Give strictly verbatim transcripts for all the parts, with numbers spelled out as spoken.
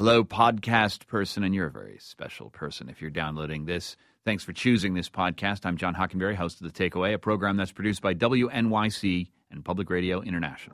Hello, podcast person, and you're a very special person if you're downloading this. Thanks for choosing this podcast. I'm John Hockenberry, host of The Takeaway, a program that's produced by W N Y C and Public Radio International.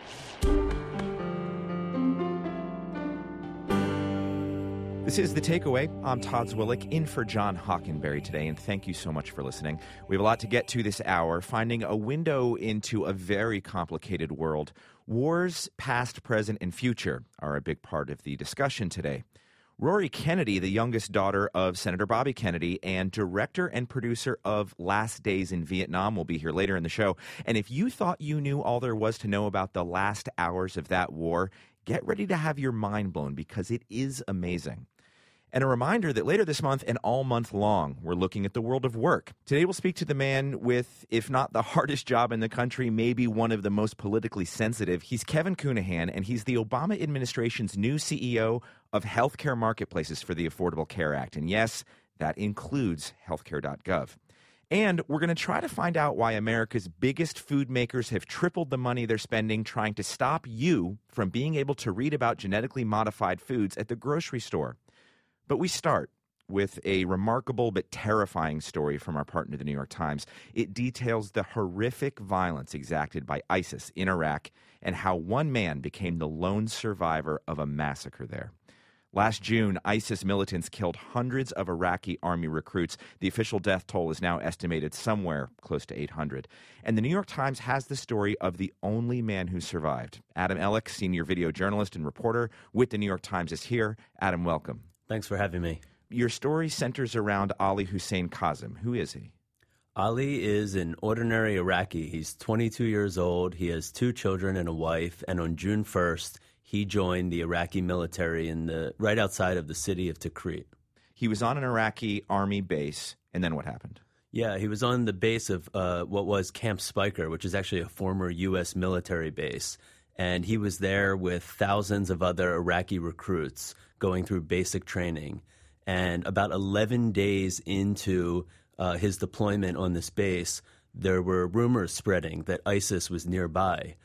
This is The Takeaway. I'm Todd Zwillich, in for John Hockenberry today, and thank you so much for listening. We have a lot to get to this hour, finding a window into a very complicated world. Wars, past, present, and future are a big part of the discussion today. Rory Kennedy, the youngest daughter of Senator Bobby Kennedy and director and producer of Last Days in Vietnam, will be here later in the show. And if you thought you knew all there was to know about the last hours of that war, get ready to have your mind blown because it is amazing. And a reminder that later this month and all month long, we're looking at the world of work. Today we'll speak to the man with, if not the hardest job in the country, maybe one of the most politically sensitive. He's Kevin Counihan, and he's the Obama administration's new C E O of Healthcare Marketplaces for the Affordable Care Act. And yes, that includes healthcare dot gov. And we're going to try to find out why America's biggest food makers have tripled the money they're spending trying to stop you from being able to read about genetically modified foods at the grocery store. But we start with a remarkable but terrifying story from our partner, the New York Times. It details the horrific violence exacted by ISIS in Iraq and how one man became the lone survivor of a massacre there. Last June, ISIS militants killed hundreds of Iraqi army recruits. The official death toll is now estimated somewhere close to eight hundred. And the New York Times has the story of the only man who survived. Adam Ellick, senior video journalist and reporter with the New York Times, is here. Adam, welcome. Thanks for having me. Your story centers around Ali Hussein Kazem. Who is he? Ali is an ordinary Iraqi. He's twenty-two years old. He has two children and a wife. And on June first, he joined the Iraqi military in the right outside of the city of Tikrit. He was on an Iraqi army base. And then what happened? Yeah, he was on the base of uh, what was Camp Speicher, which is actually a former U S military base. And he was there with thousands of other Iraqi recruits going through basic training. And about eleven days into uh, his deployment on this base, there were rumors spreading that ISIS was nearby.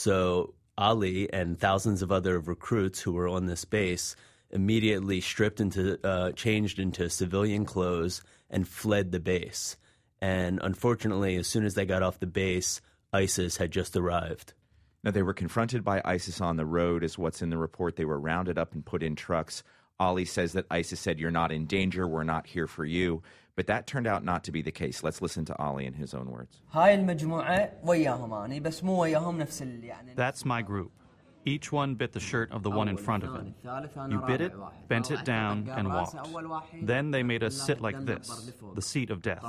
So Ali and thousands of other recruits who were on this base immediately stripped into, uh, changed into civilian clothes and fled the base. And unfortunately, as soon as they got off the base, ISIS had just arrived. Now, they were confronted by ISIS on the road, is what's in the report. They were rounded up and put in trucks. Ali says that ISIS said, "You're not in danger. We're not here for you." But that turned out not to be the case. Let's listen to Ali in his own words. That's my group. Each one bit the shirt of the one in front of him. You bit it, bent it down, and walked. Then they made us sit like this, the seat of death.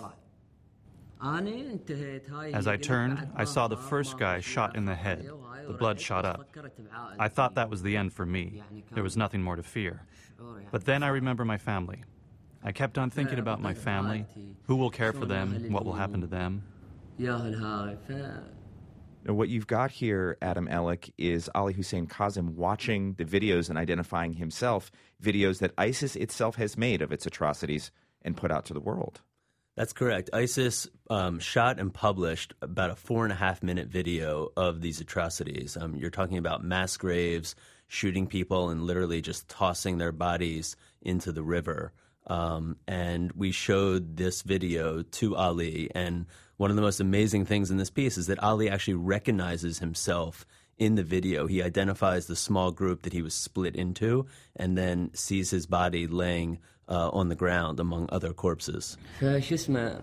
As I turned, I saw the first guy shot in the head. The blood shot up. I thought that was the end for me. There was nothing more to fear. But then I remember my family. I kept on thinking about my family, who will care for them, what will happen to them. Now, what you've got here, Adam Ellick, is Ali Hussein Kazem watching the videos and identifying himself, videos that ISIS itself has made of its atrocities and put out to the world. That's correct. ISIS um, shot and published about a four and a half minute video of these atrocities. Um, you're talking about mass graves, shooting people, and literally just tossing their bodies into the river. Um, and we showed this video to Ali. And one of the most amazing things in this piece is that Ali actually recognizes himself in the video. He identifies the small group that he was split into and then sees his body laying uh, on the ground among other corpses. He shot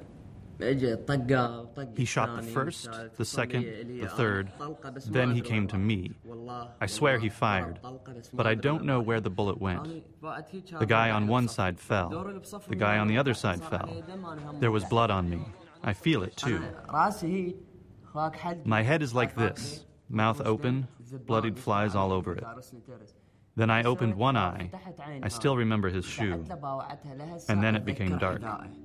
the first, the second, the third, then he came to me. I swear he fired, but I don't know where the bullet went. The guy on one side fell. The guy on the other side fell. There was blood on me. I feel it too. My head is like this, mouth open, bloodied flies all over it. Then I opened one eye. I still remember his shoe. And then it became dark.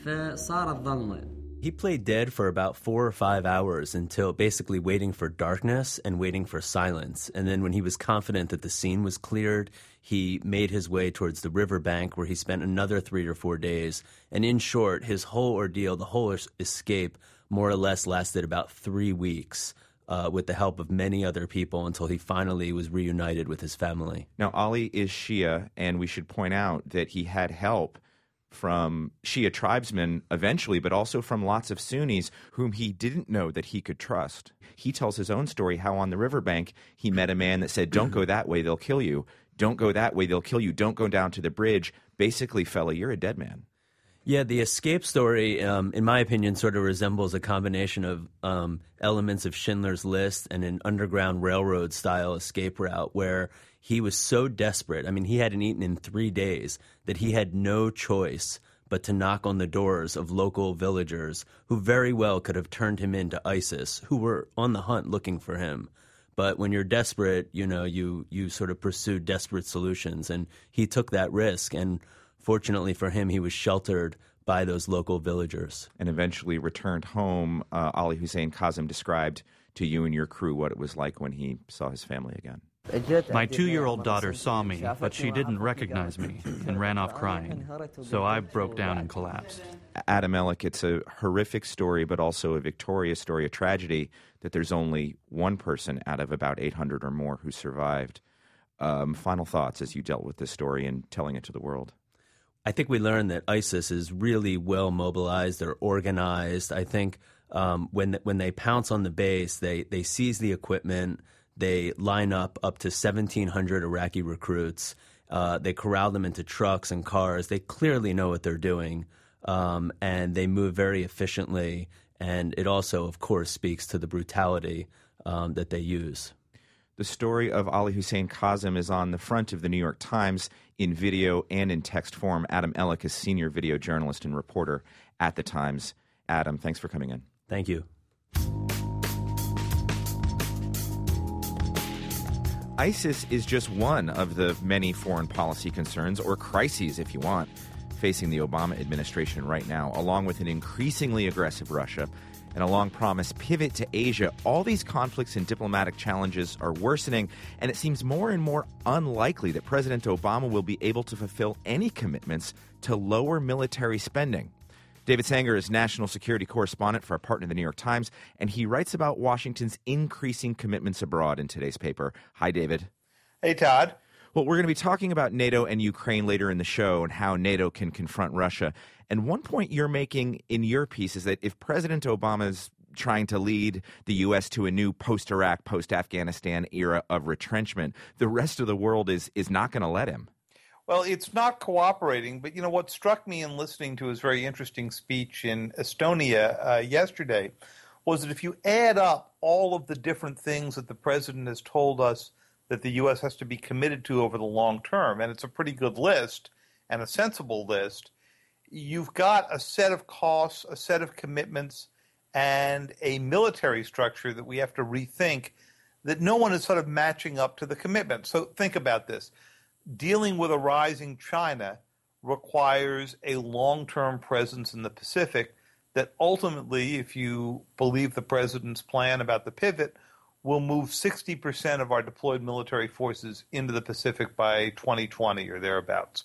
He played dead for about four or five hours until basically waiting for darkness and waiting for silence. And then when he was confident that the scene was cleared, he made his way towards the riverbank where he spent another three or four days. And in short, his whole ordeal, the whole escape, more or less lasted about three weeks. uh, with the help of many other people until he finally was reunited with his family. Now, Ali is Shia, and we should point out that he had help from Shia tribesmen eventually, but also from lots of Sunnis whom he didn't know that he could trust. He tells his own story how on the riverbank he met a man that said, "Don't go that way, they'll kill you. Don't go that way, they'll kill you. Don't go down to the bridge. Basically, fella, you're a dead man." Yeah, the escape story, um, in my opinion, sort of resembles a combination of um, elements of Schindler's List and an Underground Railroad-style escape route where he was so desperate. I mean, he hadn't eaten in three days that he had no choice but to knock on the doors of local villagers who very well could have turned him into ISIS, who were on the hunt looking for him. But when you're desperate, you know, you, you sort of pursue desperate solutions. And he took that risk, and fortunately for him, he was sheltered by those local villagers. And eventually returned home. Uh, Ali Hussein Kazem described to you and your crew what it was like when he saw his family again. My two-year-old daughter saw me, but she didn't recognize me and ran off crying. So I broke down and collapsed. Adam Ellick, it's a horrific story, but also a victorious story, a tragedy that there's only one person out of about eight hundred or more who survived. Um, final thoughts as you dealt with this story and telling it to the world. I think we learned that ISIS is really well mobilized. They're organized. I think um, when when they pounce on the base, they, they seize the equipment. They line up up to seventeen hundred Iraqi recruits. Uh, they corral them into trucks and cars. They clearly know what they're doing, um, and they move very efficiently. And it also, of course, speaks to the brutality um, that they use. The story of Ali Hussein Kazem is on the front of the New York Times in video and in text form. Adam Ellick is senior video journalist and reporter at the Times. Adam, thanks for coming in. Thank you. ISIS is just one of the many foreign policy concerns, or crises if you want, facing the Obama administration right now, along with an increasingly aggressive Russia and a long-promised pivot to Asia. All these conflicts and diplomatic challenges are worsening, and it seems more and more unlikely that President Obama will be able to fulfill any commitments to lower military spending. David Sanger is national security correspondent for our partner, the New York Times, and he writes about Washington's increasing commitments abroad in today's paper. Hi, David. Hey, Todd. Well, we're going to be talking about NATO and Ukraine later in the show and how NATO can confront Russia. And one point you're making in your piece is that if President Obama's trying to lead the U S to a new post-Iraq, post-Afghanistan era of retrenchment, the rest of the world is is not going to let him. Well, it's not cooperating, but, you know, what struck me in listening to his very interesting speech in Estonia uh, yesterday was that if you add up all of the different things that the president has told us that the U S has to be committed to over the long term, and it's a pretty good list and a sensible list, you've got a set of costs, a set of commitments, and a military structure that we have to rethink that no one is sort of matching up to the commitment. So think about this. Dealing with a rising China requires a long-term presence in the Pacific that ultimately, if you believe the president's plan about the pivot, will move sixty percent of our deployed military forces into the Pacific by twenty twenty or thereabouts.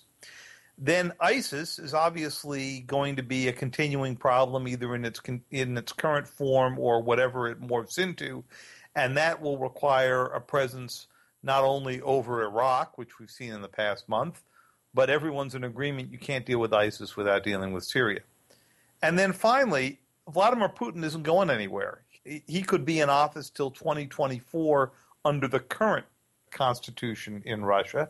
Then ISIS is obviously going to be a continuing problem either in its in its current form or whatever it morphs into, and that will require a presence not only over Iraq, which we've seen in the past month, but everyone's in agreement you can't deal with ISIS without dealing with Syria. And then finally, Vladimir Putin isn't going anywhere. He could be in office till twenty twenty-four under the current constitution in Russia,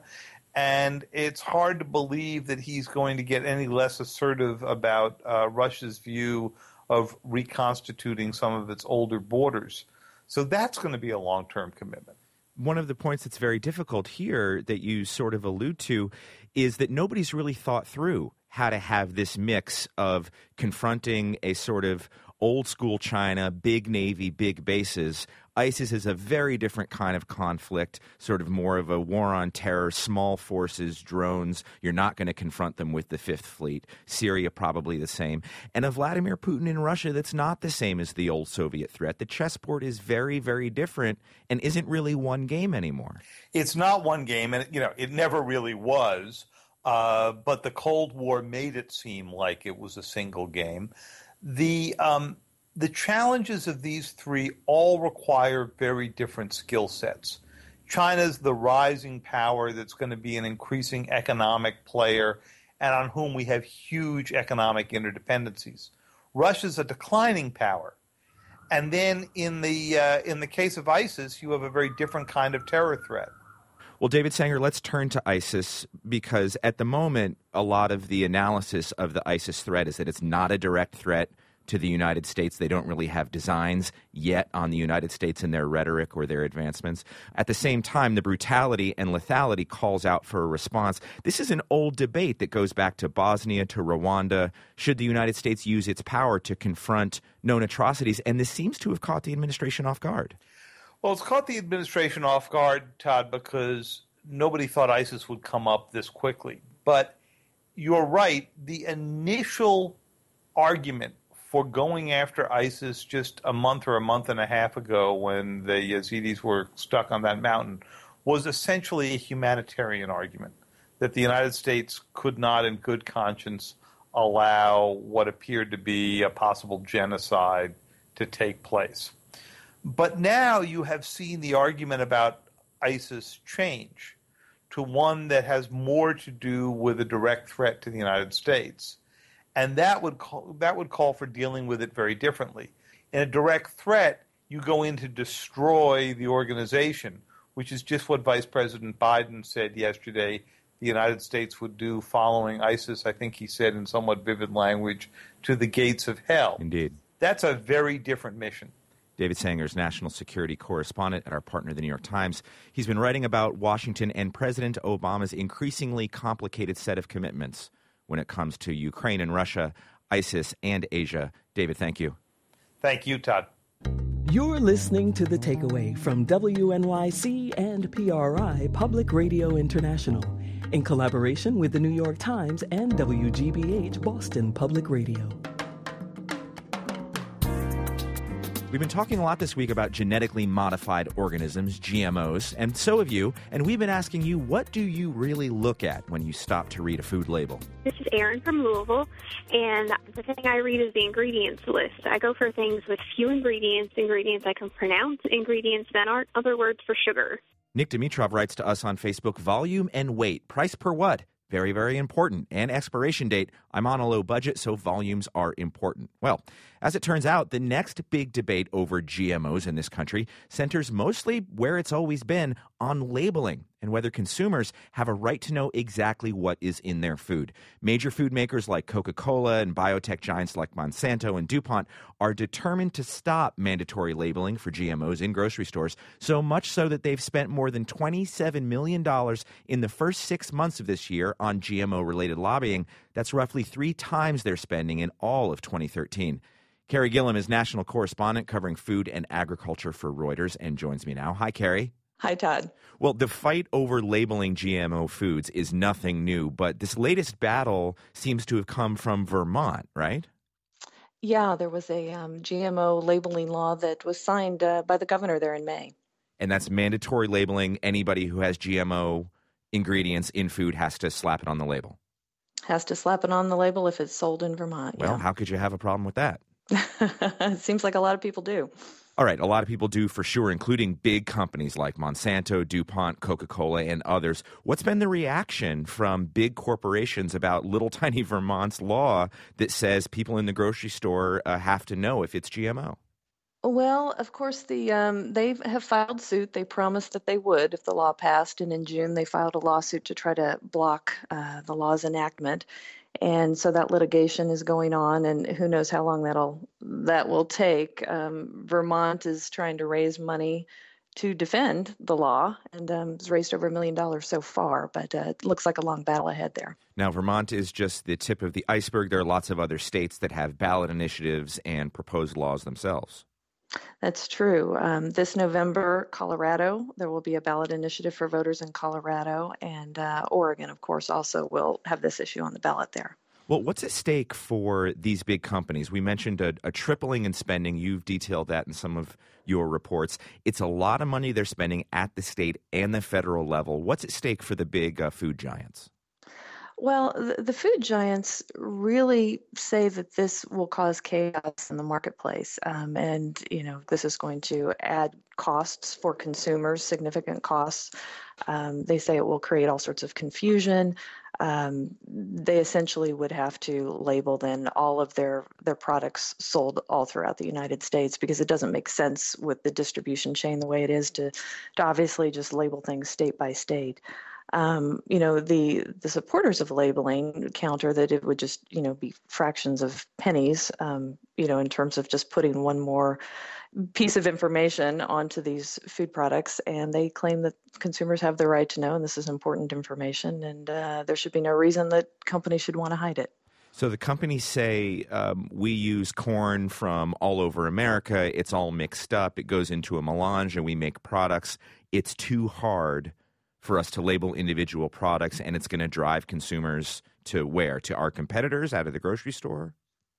and it's hard to believe that he's going to get any less assertive about uh, Russia's view of reconstituting some of its older borders. So that's going to be a long-term commitment. One of the points that's very difficult here that you sort of allude to is that nobody's really thought through how to have this mix of confronting a sort of old-school China, big Navy, big bases. ISIS is a very different kind of conflict, sort of more of a war on terror, small forces, drones. You're not going to confront them with the Fifth Fleet. Syria, probably the same. And a Vladimir Putin in Russia that's not the same as the old Soviet threat. The chessboard is very, very different and isn't really one game anymore. It's not one game, and you know it never really was. Uh, but the Cold War made it seem like it was a single game. The um, the challenges of these three all require very different skill sets. China's the rising power that's going to be an increasing economic player and on whom we have huge economic interdependencies. Russia's a declining power. And then in the uh, in the case of ISIS, you have a very different kind of terror threat. Well, David Sanger, let's turn to ISIS because at the moment, a lot of the analysis of the ISIS threat is that it's not a direct threat to the United States. They don't really have designs yet on the United States in their rhetoric or their advancements. At the same time, the brutality and lethality calls out for a response. This is an old debate that goes back to Bosnia, to Rwanda. Should the United States use its power to confront known atrocities? And this seems to have caught the administration off guard. Well, it's caught the administration off guard, Todd, because nobody thought ISIS would come up this quickly. But you're right. The initial argument for going after ISIS just a month or a month and a half ago when the Yazidis were stuck on that mountain was essentially a humanitarian argument, that the United States could not in good conscience allow what appeared to be a possible genocide to take place. But now you have seen the argument about ISIS change to one that has more to do with a direct threat to the United States. And that would call, that would call for dealing with it very differently. In a direct threat, you go in to destroy the organization, which is just what Vice President Biden said yesterday the United States would do following ISIS, I think he said in somewhat vivid language, to the gates of hell. Indeed. That's a very different mission. David Sanger is national security correspondent at our partner, the New York Times. He's been writing about Washington and President Obama's increasingly complicated set of commitments when it comes to Ukraine and Russia, ISIS, and Asia. David, thank you. Thank you, Todd. You're listening to The Takeaway from W N Y C and P R I Public Radio International in collaboration with the New York Times and W G B H Boston Public Radio. We've been talking a lot this week about genetically modified organisms, G M Os, and so have you. And we've been asking you, what do you really look at when you stop to read a food label? This is Erin from Louisville, and the thing I read is the ingredients list. I go for things with few ingredients, ingredients I can pronounce, ingredients that aren't other words for sugar. Nick Dimitrov writes to us on Facebook, volume and weight, price per what? Very, very important. And expiration date. I'm on a low budget, so volumes are important. Well, as it turns out, the next big debate over G M Os in this country centers mostly where it's always been, on labeling and whether consumers have a right to know exactly what is in their food. Major food makers like Coca-Cola and biotech giants like Monsanto and DuPont are determined to stop mandatory labeling for G M Os in grocery stores, so much so that they've spent more than twenty-seven million dollars in the first six months of this year on G M O-related lobbying. That's roughly three times their spending in all of twenty thirteen. Carrie Gillum is national correspondent covering food and agriculture for Reuters and joins me now. Hi, Carrie. Hi, Todd. Well, the fight over labeling G M O foods is nothing new, but this latest battle seems to have come from Vermont, right? Yeah, there was a um, G M O labeling law that was signed uh, by the governor there in May. And that's mandatory labeling. Anybody who has G M O ingredients in food has to slap it on the label. Has to slap it on the label if it's sold in Vermont. Well, yeah. How could you have a problem with that? It seems like a lot of people do. All right, a lot of people do for sure, including big companies like Monsanto, DuPont, Coca-Cola, and others. What's been the reaction from big corporations about little tiny Vermont's law that says people in the grocery store uh, have to know if it's G M O? Well, of course, the um, they have filed suit. They promised that they would if the law passed, and in June they filed a lawsuit to try to block uh, the law's enactment. And so that litigation is going on, and who knows how long that'll that will take. Um, Vermont is trying to raise money to defend the law, and um, has raised over a million dollars so far, but uh, it looks like a long battle ahead there. Now, Vermont is just the tip of the iceberg. There are lots of other states that have ballot initiatives and proposed laws themselves. That's true. Um, this November, Colorado, there will be a ballot initiative for voters in Colorado, and uh, Oregon, of course, also will have this issue on the ballot there. Well, what's at stake for these big companies? We mentioned a, a tripling in spending. You've detailed that in some of your reports. It's a lot of money they're spending at the state and the federal level. What's at stake for the big uh, food giants? Well, the, the food giants really say that this will cause chaos in the marketplace. Um, and, you know, this is going to add costs for consumers, significant costs. Um, they say it will create all sorts of confusion. Um, they essentially would have to label then all of their, their products sold all throughout the United States, because it doesn't make sense with the distribution chain the way it is to, to obviously just label things state by state. Um, you know, the the supporters of labeling counter that it would just, you know, be fractions of pennies, um, you know, in terms of just putting one more piece of information onto these food products. And they claim that consumers have the right to know, and this is important information, and uh, there should be no reason that companies should want to hide it. So the companies say, um, we use corn from all over America. It's all mixed up. It goes into a melange and we make products. It's too hard for us to label individual products, and it's going to drive consumers to where? To our competitors out of the grocery store?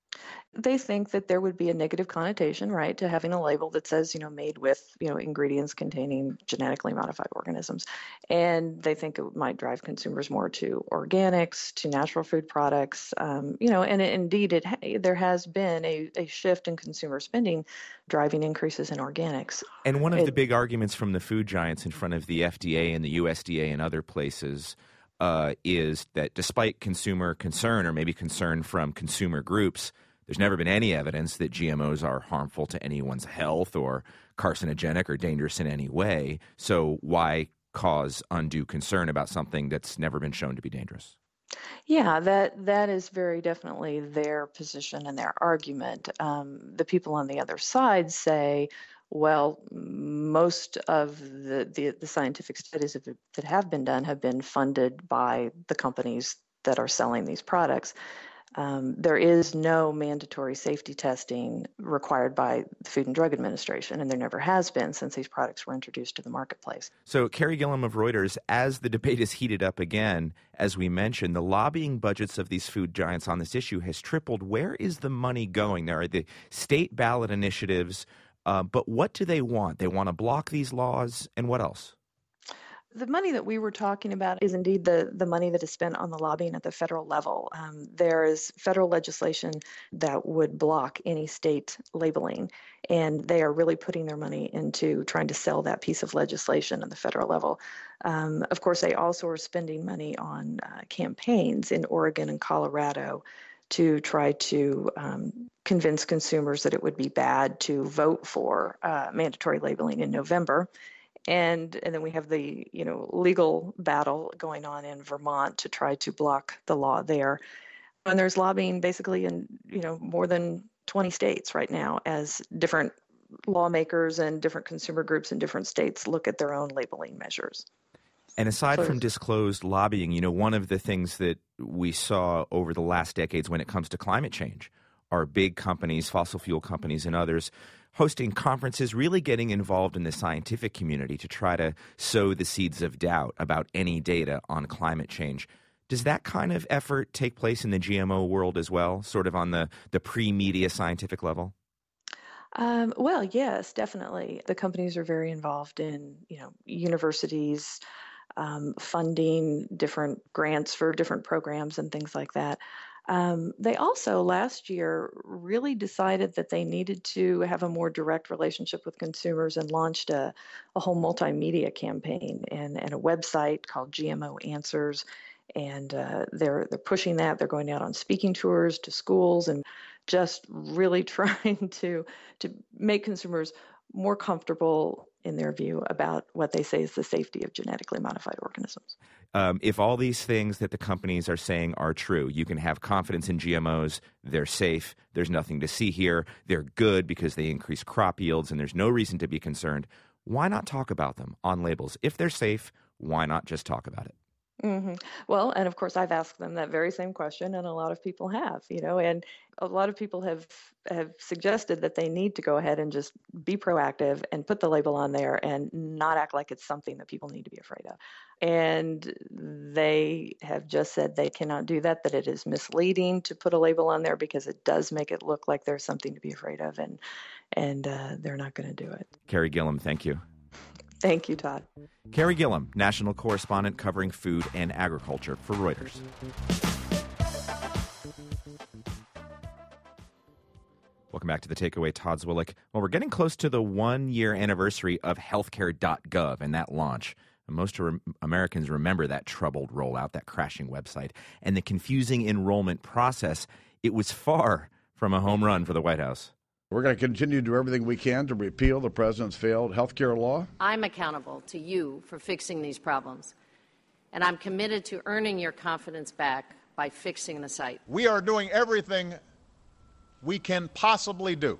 They think that there would be a negative connotation, right, to having a label that says, you know, made with, you know, ingredients containing genetically modified organisms. And they think it might drive consumers more to organics, to natural food products, um, you know, and it, indeed it ha- there has been a, a shift in consumer spending driving increases in organics. And one of it, the big arguments from the food giants in front of the F D A and the U S D A and other places uh, is that despite consumer concern, or maybe concern from consumer groups, there's never been any evidence that G M Os are harmful to anyone's health or carcinogenic or dangerous in any way. So why cause undue concern about something that's never been shown to be dangerous? Yeah, that that is very definitely their position and their argument. Um, the people on the other side say, well, most of the, the, the scientific studies that that have been done have been funded by the companies that are selling these products. Um, there is no mandatory safety testing required by the Food and Drug Administration, and there never has been since these products were introduced to the marketplace. So, Carrie Gillam of Reuters, as the debate is heated up again, as we mentioned, the lobbying budgets of these food giants on this issue has tripled. Where is the money going? There are the state ballot initiatives, uh, but what do they want? They want to block these laws, and what else? The money that we were talking about is indeed the, the money that is spent on the lobbying at the federal level. Um, there is federal legislation that would block any state labeling, and they are really putting their money into trying to sell that piece of legislation at the federal level. Um, of course, they also are spending money on uh, campaigns in Oregon and Colorado to try to um, convince consumers that it would be bad to vote for uh, mandatory labeling in November. And and then we have the, you know, legal battle going on in Vermont to try to block the law there. And there's lobbying basically in, you know, more than twenty states right now as different lawmakers and different consumer groups in different states look at their own labeling measures. And aside So- from disclosed lobbying, you know, one of the things that we saw over the last decades when it comes to climate change are big companies, fossil fuel companies and others, hosting conferences, really getting involved in the scientific community to try to sow the seeds of doubt about any data on climate change. Does that kind of effort take place in the G M O world as well, sort of on the, the pre-media scientific level? Um, well, yes, definitely. The companies are very involved in, you know, universities, um, funding different grants for different programs and things like that. Um, they also last year really decided that they needed to have a more direct relationship with consumers and launched a, a whole multimedia campaign and, and a website called G M O Answers. And uh, they're they're pushing that. They're going out on speaking tours to schools and just really trying to to make consumers more comfortable in their view about what they say is the safety of genetically modified organisms. Um, if all these things that the companies are saying are true, you can have confidence in G M Os. They're safe. There's nothing to see here. They're good because they increase crop yields, and there's no reason to be concerned. Why not talk about them on labels? If they're safe, why not just talk about it? Mm-hmm. Well, and of course, I've asked them that very same question, and a lot of people have, you know, and a lot of people have have suggested that they need to go ahead and just be proactive and put the label on there and not act like it's something that people need to be afraid of. And they have just said they cannot do that, that it is misleading to put a label on there because it does make it look like there's something to be afraid of, and and uh, they're not going to do it. Carrie Gillam, thank you. Thank you, Todd. Carrie Gillum, national correspondent covering food and agriculture for Reuters. Welcome back to The Takeaway. Todd Zwillich. Well, we're getting close to the one-year anniversary of healthcare dot gov and that launch. Most re- Americans remember that troubled rollout, that crashing website, and the confusing enrollment process. It was far from a home run for the White House. We're going to continue to do everything we can to repeal the president's failed health care law. I'm accountable to you for fixing these problems, and I'm committed to earning your confidence back by fixing the site. We are doing everything we can possibly do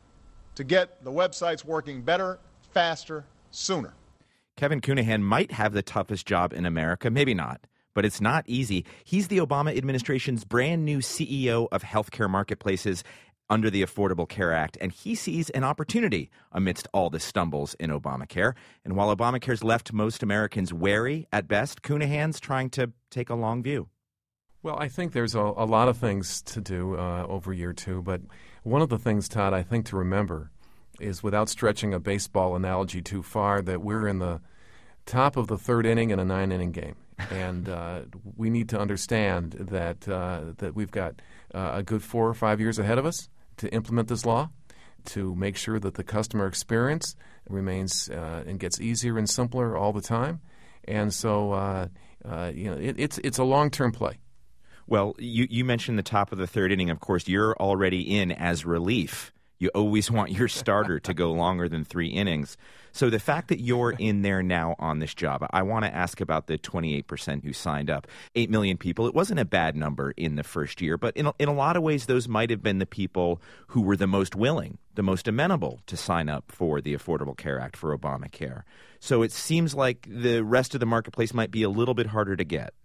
to get the websites working better, faster, sooner. Kevin Counihan might have the toughest job in America, maybe not, but it's not easy. He's the Obama administration's brand new C E O of healthcare marketplaces under the Affordable Care Act, and he sees an opportunity amidst all the stumbles in Obamacare. And while Obamacare's left most Americans wary at best, Counihan's trying to take a long view. Well, I think there's a, a lot of things to do uh, over year two, but one of the things, Todd, I think to remember is, without stretching a baseball analogy too far, that we're in the top of the third inning in a nine-inning game. And uh, we need to understand that uh, that we've got uh, a good four or five years ahead of us to implement this law, to make sure that the customer experience remains uh, and gets easier and simpler all the time. And so, uh, uh, you know, it, it's it's a long-term play. Well, you, you mentioned the top of the third inning. Of course, you're already in as relief. You always want your starter to go longer than three innings. So the fact that you're in there now on this job, I want to ask about the twenty-eight percent who signed up. Eight million people. It wasn't a bad number in the first year, but in a, in a lot of ways, those might have been the people who were the most willing, the most amenable to sign up for the Affordable Care Act, for Obamacare. So it seems like the rest of the marketplace might be a little bit harder to get.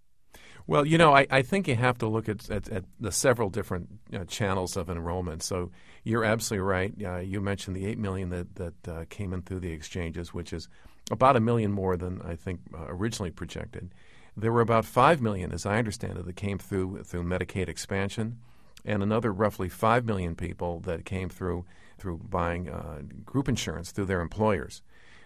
Well, you know, I, I think you have to look at, at, at the several different uh, channels of enrollment. So you're absolutely right. Uh, you mentioned the eight million that, that uh, came in through the exchanges, which is about a million more than I think uh, originally projected. There were about five million, as I understand it, that came through through Medicaid expansion, and another roughly five million people that came through through buying uh, group insurance through their employers.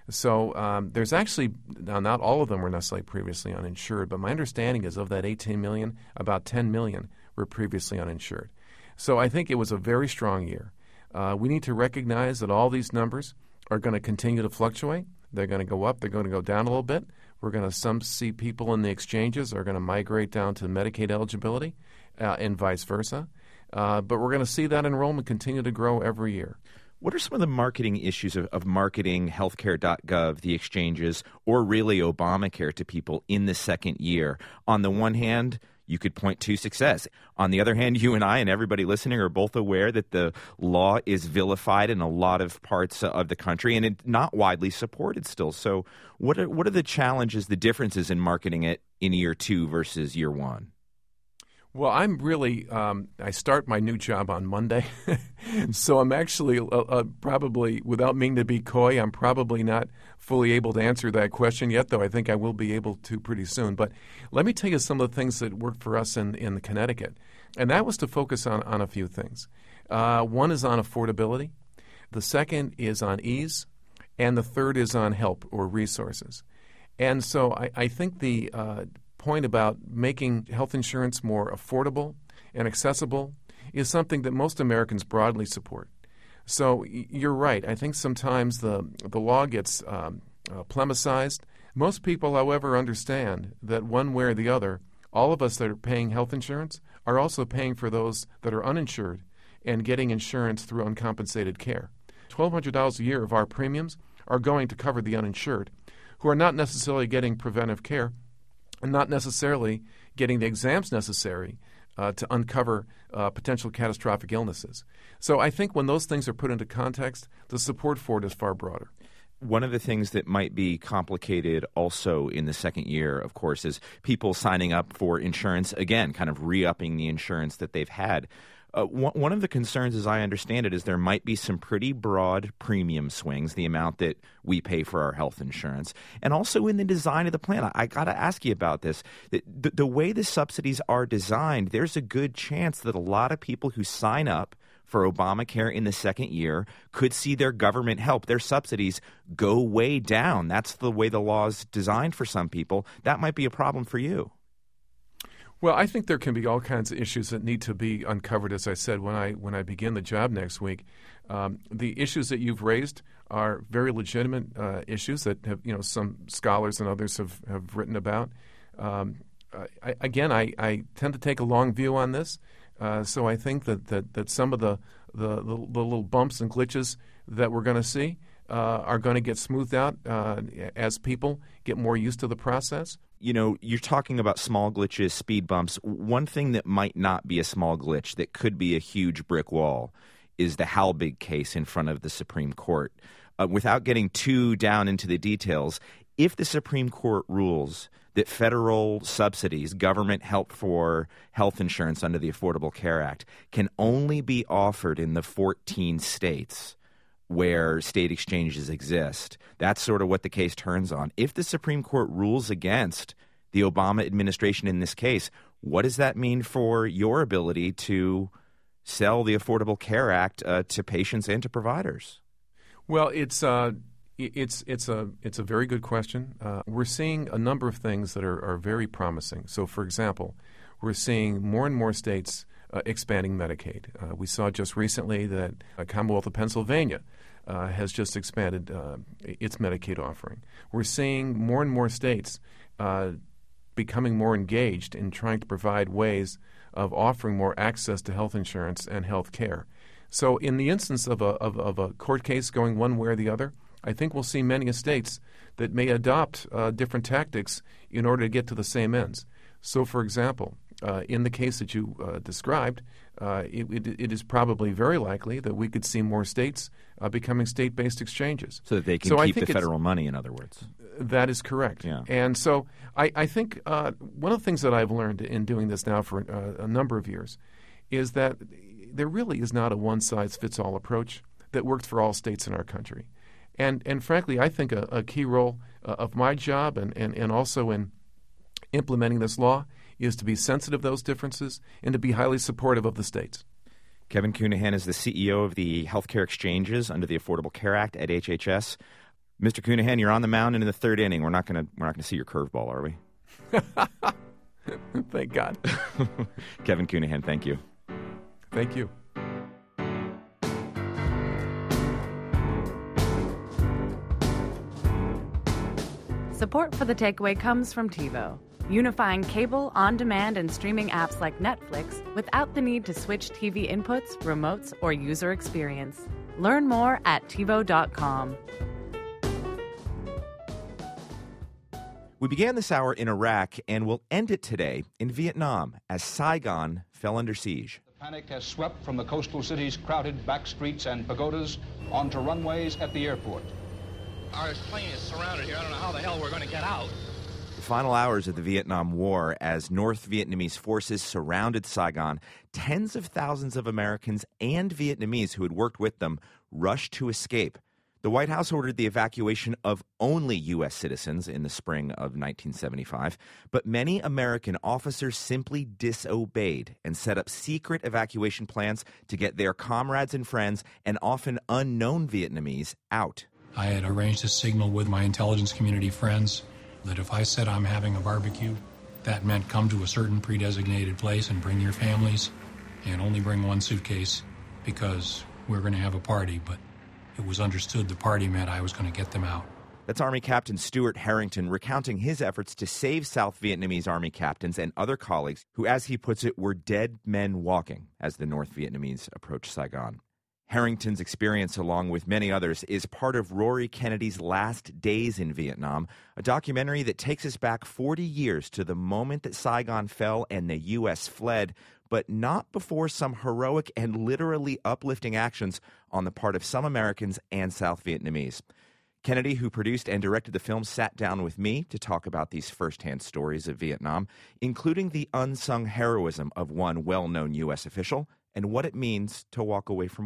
So um, there's actually, now not all of them were necessarily previously uninsured, but my understanding is of that eighteen million, about ten million were previously uninsured. So I think it was a very strong year. Uh, we need to recognize that all these numbers are going to continue to fluctuate. They're going to go up. They're going to go down a little bit. We're going to some see people in the exchanges are going to migrate down to Medicaid eligibility uh, and vice versa. Uh, but we're going to see that enrollment continue to grow every year. What are some of the marketing issues of, of marketing healthcare dot gov, the exchanges, or really Obamacare to people in the second year? On the one hand, you could point to success. On the other hand, you and I and everybody listening are both aware that the law is vilified in a lot of parts of the country and it's not widely supported still. So what are, what are the challenges, the differences in marketing it in year two versus year one? Well, I'm really um, – I start my new job on Monday, so I'm actually uh, uh, probably, without meaning to be coy, I'm probably not fully able to answer that question yet, though I think I will be able to pretty soon. But let me tell you some of the things that worked for us in, in Connecticut, and that was to focus on, on a few things. Uh, one is on affordability. The second is on ease, and the third is on help or resources. And so I, I think the uh, – point about making health insurance more affordable and accessible is something that most Americans broadly support. So you're right. I think sometimes the the law gets um, uh, plemicized. Most people, however, understand that one way or the other, all of us that are paying health insurance are also paying for those that are uninsured and getting insurance through uncompensated care. twelve hundred dollars a year of our premiums are going to cover the uninsured, who are not necessarily getting preventive care and not necessarily getting the exams necessary uh, to uncover uh, potential catastrophic illnesses. So I think when those things are put into context, the support for it is far broader. One of the things that might be complicated also in the second year, of course, is people signing up for insurance, again, kind of re-upping the insurance that they've had. Uh, one, one of the concerns, as I understand it, is there might be some pretty broad premium swings, the amount that we pay for our health insurance, and also in the design of the plan. I, I got to ask you about this. The, the, the way the subsidies are designed, there's a good chance that a lot of people who sign up for Obamacare in the second year could see their government help, their subsidies, go way down. That's the way the law is designed for some people. That might be a problem for you. Well, I think there can be all kinds of issues that need to be uncovered, as I said, when I when I begin the job next week. Um, the issues that you've raised are very legitimate uh, issues that have, you know, some scholars and others have, have written about. Um, I, again, I, I tend to take a long view on this, uh, so I think that, that, that some of the, the, the, the little bumps and glitches that we're going to see uh, are going to get smoothed out uh, as people get more used to the process. You know, you're talking about small glitches, speed bumps. One thing that might not be a small glitch that could be a huge brick wall is the Halbig case in front of the Supreme Court. Uh, without getting too down into the details, if the Supreme Court rules that federal subsidies, government help for health insurance under the Affordable Care Act, can only be offered in the fourteen states where state exchanges exist, that's sort of what the case turns on. If the Supreme Court rules against the Obama administration in this case, what does that mean for your ability to sell the Affordable Care Act uh, to patients and to providers? Well, it's uh, it's it's a it's a very good question. Uh, we're seeing a number of things that are, are very promising. So, for example, we're seeing more and more states uh, expanding Medicaid. Uh, we saw just recently that uh, Commonwealth of Pennsylvania uh, has just expanded uh, its Medicaid offering. We're seeing more and more states uh, becoming more engaged in trying to provide ways of offering more access to health insurance and health care. So in the instance of a, of, of a court case going one way or the other, I think we'll see many states that may adopt uh, different tactics in order to get to the same ends. So, for example, uh, in the case that you uh, described, uh, it, it, it is probably very likely that we could see more states uh, becoming state-based exchanges. So that they can so keep the federal money, in other words. That is correct. Yeah. And so I, I think uh, one of the things that I've learned in doing this now for uh, a number of years is that there really is not a one-size-fits-all approach that works for all states in our country. And and frankly, I think a, a key role uh, of my job and, and, and also in implementing this law is to be sensitive to those differences and to be highly supportive of the states. Kevin Counihan is the C E O of the healthcare exchanges under the Affordable Care Act at H H S. Mister Counihan, you're on the mound in the third inning. We're not going to we're not going to see your curveball, are we? Thank God. Kevin Counihan, thank you. Thank you. Support for The Takeaway comes from TiVo, unifying cable, on-demand, and streaming apps like Netflix without the need to switch T V inputs, remotes, or user experience. Learn more at TiVo dot com. We began this hour in Iraq and will end it today in Vietnam as Saigon fell under siege. The panic has swept from the coastal city's crowded back streets and pagodas onto runways at the airport. Our plane is surrounded here. I don't know how the hell we're going to get out. The final hours of the Vietnam War as North Vietnamese forces surrounded Saigon, tens of thousands of Americans and Vietnamese who had worked with them rushed to escape. The White House ordered the evacuation of only U S citizens in the spring of nineteen seventy-five, but many American officers simply disobeyed and set up secret evacuation plans to get their comrades and friends and often unknown Vietnamese out. I had arranged a signal with my intelligence community friends that if I said I'm having a barbecue, that meant come to a certain pre-designated place and bring your families and only bring one suitcase because we're going to have a party, but it was understood the party meant I was going to get them out. That's Army Captain Stuart Harrington recounting his efforts to save South Vietnamese Army captains and other colleagues who, as he puts it, were dead men walking as the North Vietnamese approached Saigon. Harrington's experience, along with many others, is part of Rory Kennedy's Last Days in Vietnam, a documentary that takes us back forty years to the moment that Saigon fell and the U S fled, but not before some heroic and literally uplifting actions on the part of some Americans and South Vietnamese. Kennedy, who produced and directed the film, sat down with me to talk about these firsthand stories of Vietnam, including the unsung heroism of one well-known U S official and what it means to walk away from war.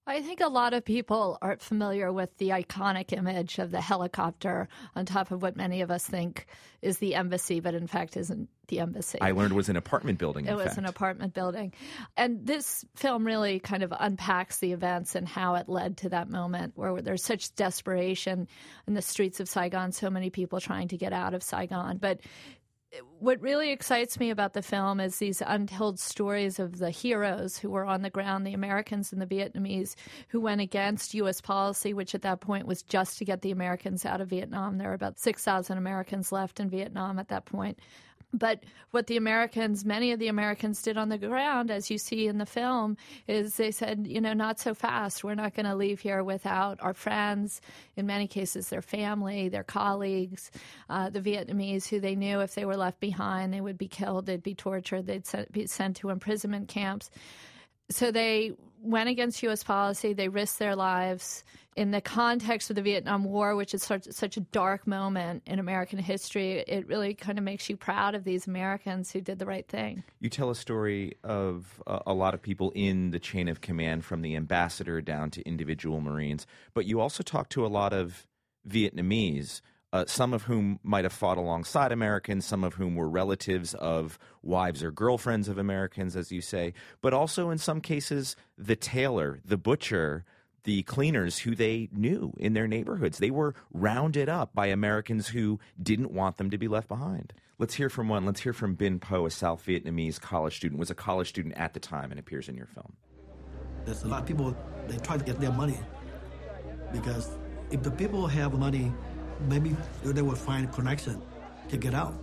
I think a lot of people are familiar with the iconic image of the helicopter on top of what many of us think is the embassy, but in fact isn't the embassy. I learned it was an apartment building, in It was fact. an apartment building. And this film really kind of unpacks the events and how it led to that moment where there's such desperation in the streets of Saigon, so many people trying to get out of Saigon. But what really excites me about the film is these untold stories of the heroes who were on the ground, the Americans and the Vietnamese, who went against U S policy, which at that point was just to get the Americans out of Vietnam. There were about six thousand Americans left in Vietnam at that point. But what the Americans, many of the Americans did on the ground, as you see in the film, is they said, you know, not so fast. We're not going to leave here without our friends, in many cases their family, their colleagues, uh, the Vietnamese who they knew if they were left behind, they would be killed, they'd be tortured, they'd be sent to imprisonment camps. So they went against U S policy. They risked their lives in the context of the Vietnam War, which is such, such a dark moment in American history. It really kind of makes you proud of these Americans who did the right thing. You tell a story of uh, a lot of people in the chain of command, from the ambassador down to individual Marines, but you also talk to a lot of Vietnamese, Uh, some of whom might have fought alongside Americans, some of whom were relatives of wives or girlfriends of Americans, as you say, but also in some cases the tailor, the butcher, the cleaners who they knew in their neighborhoods. They were rounded up by Americans who didn't want them to be left behind. Let's hear from one. Let's hear from Bin Po, a South Vietnamese college student, was a college student at the time and appears in your film. There's a lot of people, they try to get their money, because if the people have money, maybe they will find a connection to get out.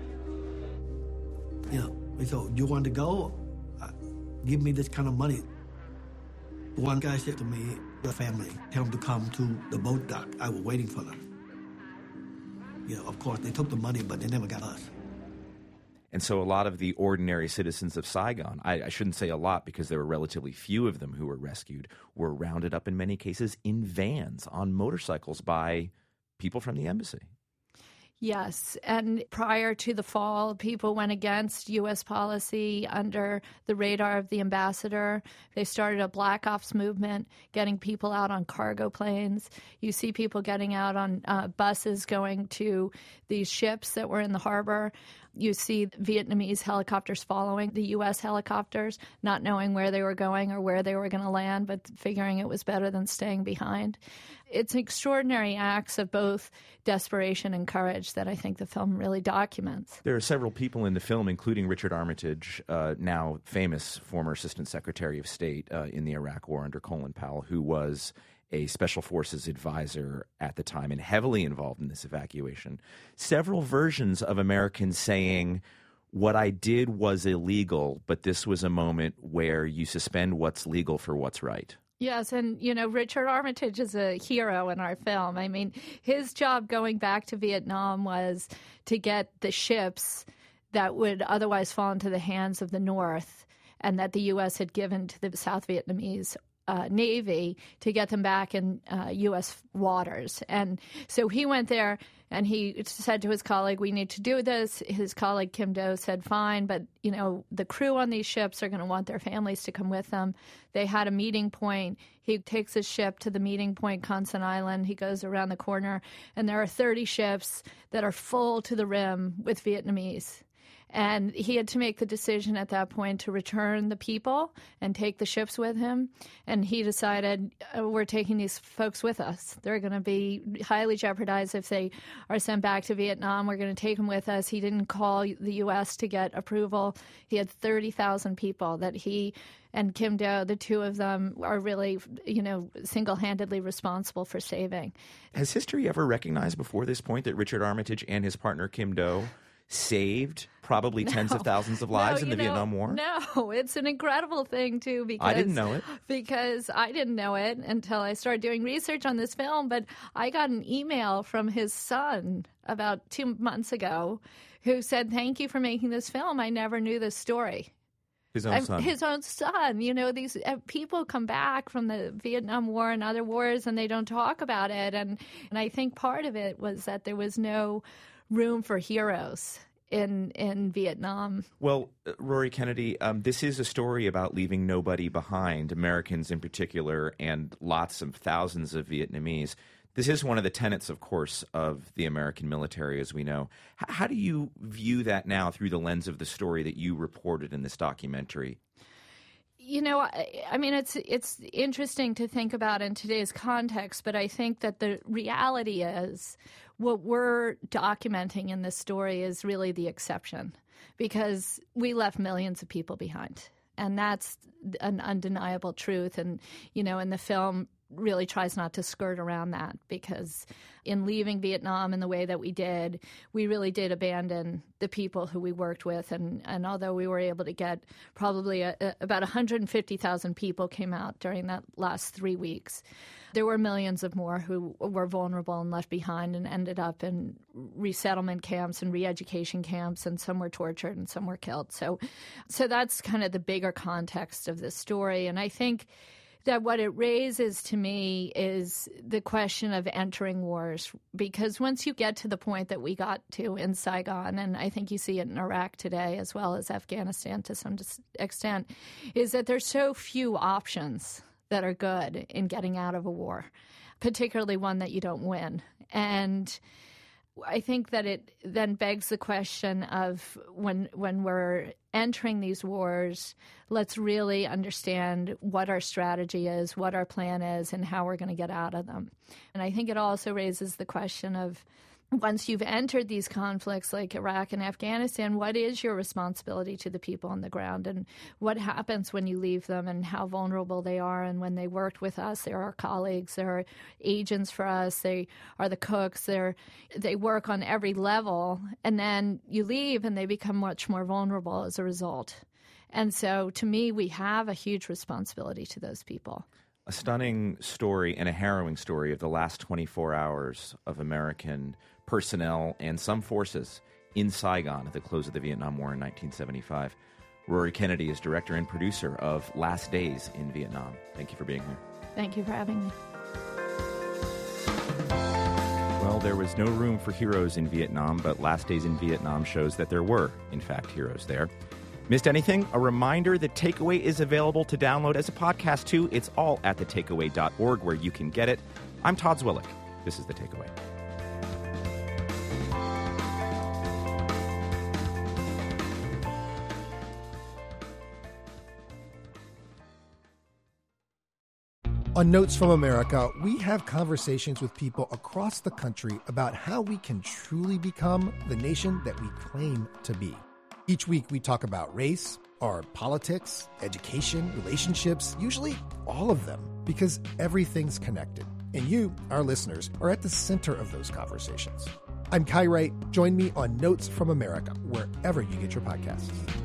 You know, so you want to go? Uh, give me this kind of money. One guy said to me, the family, tell them to come to the boat dock. I was waiting for them. You know, of course, they took the money, but they never got us. And so a lot of the ordinary citizens of Saigon, I, I shouldn't say a lot because there were relatively few of them who were rescued, were rounded up in many cases in vans, on motorcycles, by people from the embassy. Yes, and prior to the fall, people went against U S policy under the radar of the ambassador. They started a Black Ops movement, getting people out on cargo planes. You see people getting out on uh, buses going to these ships that were in the harbor. You see Vietnamese helicopters following the U S helicopters, not knowing where they were going or where they were going to land, but figuring it was better than staying behind. It's extraordinary acts of both desperation and courage that I think the film really documents. There are several people in the film, including Richard Armitage, uh, now famous former Assistant Secretary of State uh, in the Iraq War under Colin Powell, who was a Special Forces advisor at the time and heavily involved in this evacuation. Several versions of Americans saying, what I did was illegal, but this was a moment where you suspend what's legal for what's right. Yes, and, you know, Richard Armitage is a hero in our film. I mean, his job going back to Vietnam was to get the ships that would otherwise fall into the hands of the North and that the U S had given to the South Vietnamese Uh, Navy to get them back in uh, U S waters. And so he went there and he said to his colleague, we need to do this. His colleague Kim Do said, fine, but, you know, the crew on these ships are going to want their families to come with them. They had a meeting point. He takes his ship to the meeting point, Con Son Island. He goes around the corner, and there are thirty ships that are full to the rim with Vietnamese. And he had to make the decision at that point to return the people and take the ships with him. And he decided, oh, we're taking these folks with us. They're going to be highly jeopardized if they are sent back to Vietnam. We're going to take them with us. He didn't call the U S to get approval. He had thirty thousand people that he and Kim Do, the two of them, are really, you know, single-handedly responsible for saving. Has history ever recognized before this point that Richard Armitage and his partner Kim Do saved probably no, tens of thousands of lives no, in the know, Vietnam War? No, it's an incredible thing, too, because I didn't know it. Because I didn't know it until I started doing research on this film, but I got an email from his son about two months ago who said, thank you for making this film. I never knew this story. His own son. His own son. You know, these uh, people come back from the Vietnam War and other wars and they don't talk about it. And, and I think part of it was that there was no room for heroes in in Vietnam. Well, uh, Rory Kennedy, um, this is a story about leaving nobody behind, Americans in particular, and lots of thousands of Vietnamese. This is one of the tenets, of course, of the American military, as we know. H- how do you view that now through the lens of the story that you reported in this documentary? You know, I, I mean, it's it's interesting to think about in today's context, but I think that the reality is what we're documenting in this story is really the exception, because we left millions of people behind. And that's an undeniable truth. And, you know, in the film really tries not to skirt around that, because in leaving Vietnam in the way that we did, we really did abandon the people who we worked with. And, and although we were able to get probably a, a, about one hundred fifty thousand people came out during that last three weeks, there were millions of more who were vulnerable and left behind and ended up in resettlement camps and re-education camps, and some were tortured and some were killed. So, so that's kind of the bigger context of this story. And I think that what it raises to me is the question of entering wars, because once you get to the point that we got to in Saigon, and I think you see it in Iraq today as well as Afghanistan to some extent, is that there's so few options that are good in getting out of a war, particularly one that you don't win. And I think that it then begs the question of when when we're entering these wars, let's really understand what our strategy is, what our plan is, and how we're going to get out of them. And I think it also raises the question of, once you've entered these conflicts like Iraq and Afghanistan, what is your responsibility to the people on the ground, and what happens when you leave them, and how vulnerable they are? And when they worked with us, they're our colleagues, they're agents for us, they are the cooks, they're, they work on every level, and then you leave and they become much more vulnerable as a result. And so to me, we have a huge responsibility to those people. A stunning story and a harrowing story of the last twenty-four hours of American personnel and some forces in Saigon at the close of the Vietnam War in nineteen seventy-five. Rory Kennedy is director and producer of Last Days in Vietnam. Thank you for being here. Thank you for having me. Well, there was no room for heroes in Vietnam, but Last Days in Vietnam shows that there were, in fact, heroes there. Missed anything? A reminder that Takeaway is available to download as a podcast, too. It's all at the takeaway dot org where you can get it. I'm Todd Zwillich. This is The Takeaway. On Notes from America, we have conversations with people across the country about how we can truly become the nation that we claim to be. Each week, we talk about race, our politics, education, relationships, usually all of them, because everything's connected. And you, our listeners, are at the center of those conversations. I'm Kai Wright. Join me on Notes from America, wherever you get your podcasts.